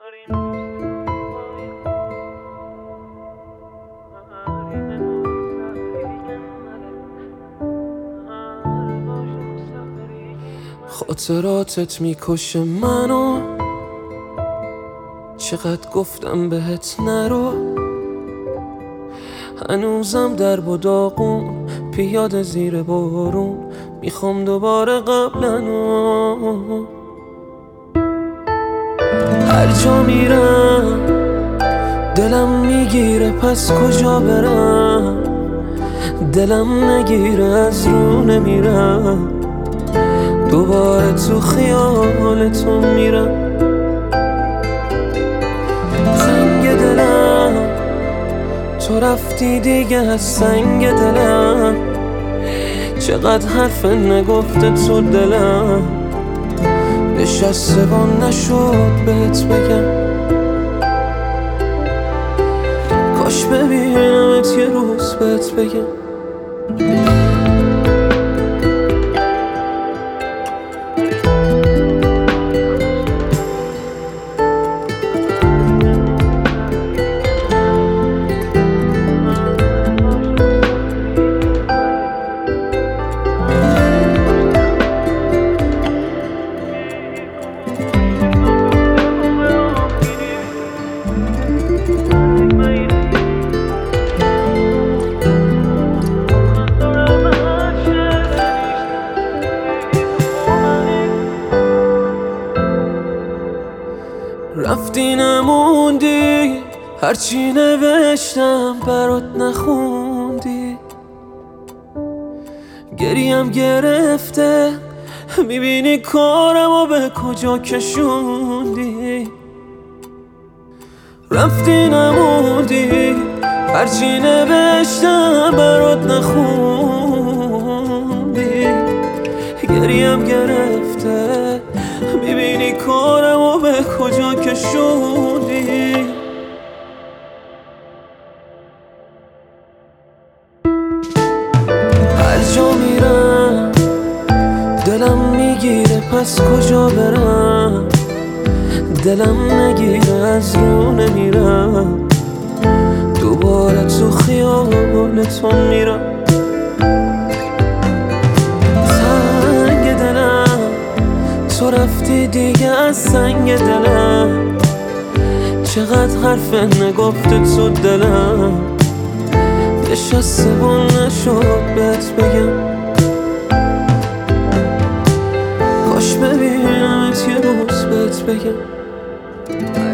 خاطراتت میکشه منو، چقدر گفتم بهت نرو. هنوزم در و داغون، پیاده زیر بارون، میخوام دوباره قبلنو. هر جا میرم دلم میگیره، پس کجا برم؟ دلم نگیره از رو نمیرم، دوباره تو خیالتون میرم. زنگ دلم تو رفتی دیگه از سنگ دلم، چقدر حرف نگفته تو دلم، نشسته و نشد بهت بگم. کاش ببینمت یه روز بهت بگم. رفتی نموندی، هرچی نوشتم برات نخوندی. گریم گرفته، میبینی کارمو به کجا کشوندی. رفتی نموندی، هرچی نوشتم برات نخوندی. گریم گرفته، میبینی کارمو به کجا کشوندی. هر جا میرم دلم میگیره، پس کجا برم؟ دلم نگیره از رو نمیرم، دوباره تو خیالتون میرم. تو رفتی دیگه از سنگ دلم، چقدر حرف نگفته تو دلم، نشسته و نشد بهت بگم. کاش ببینمت یه روز بهت بگم.